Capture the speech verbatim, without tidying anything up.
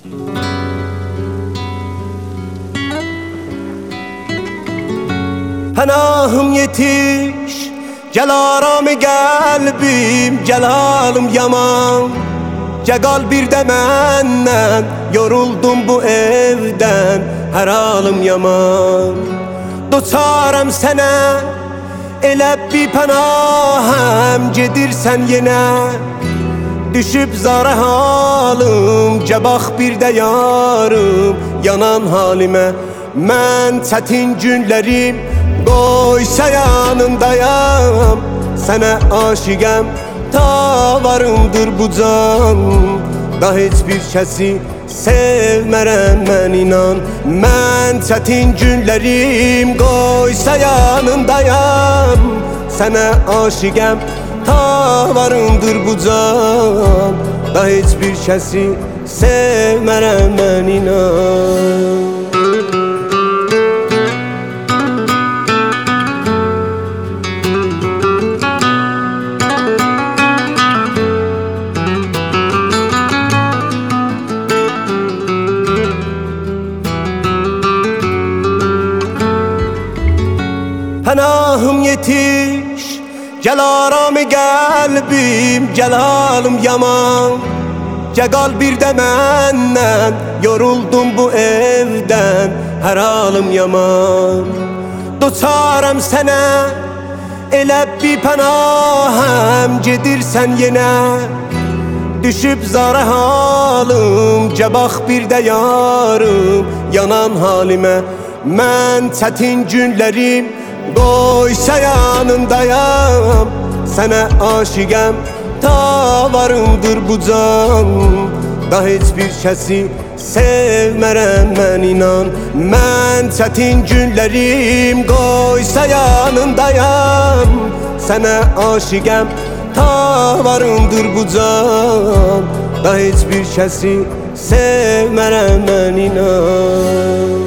Pənahım yetiş, gel aramı qəlbim, gel halım yaman. Gəl bir də məndən, yoruldum bu evdən, hər halım yaman. Doçaram sənə, elə bir pənahəm, gedirsən yenə. Düşüb zara halım, gə bax bir də yarım, yanan halimə. Mən çətin günlərim, qoysa yanındayam. Sənə aşiqəm, ta varımdır bu can. Da heç bir kəsi sevmərəm mən, inan. Mən çətin günlərim, qoysa yanındayam. Sənə aşiqəm, ta varımdır bu can. Da heç bir kəsi sevmərəm mən, inan. Pənahım yetiş, gel aramı qəlbim, gel halım yaman. Gəl bir də məndən, yoruldum bu evdən, hər halım yaman. Doçaram sənə, elə bir pənahəm, gedirsən yenə. Düşüb zara halım, gə bax bir də yarım, yanan halimə. Mən çətin günlərim, qoysa yanındayam. Sənə aşiqəm, ta varımdır bu can. Da heç bir kəsi sevmərəm mən, inan. Mən çətin günlərim, qoysa yanındayam. Sənə aşiqəm, ta varımdır bu can. Da heç bir kəsi sevmərəm mən, inan.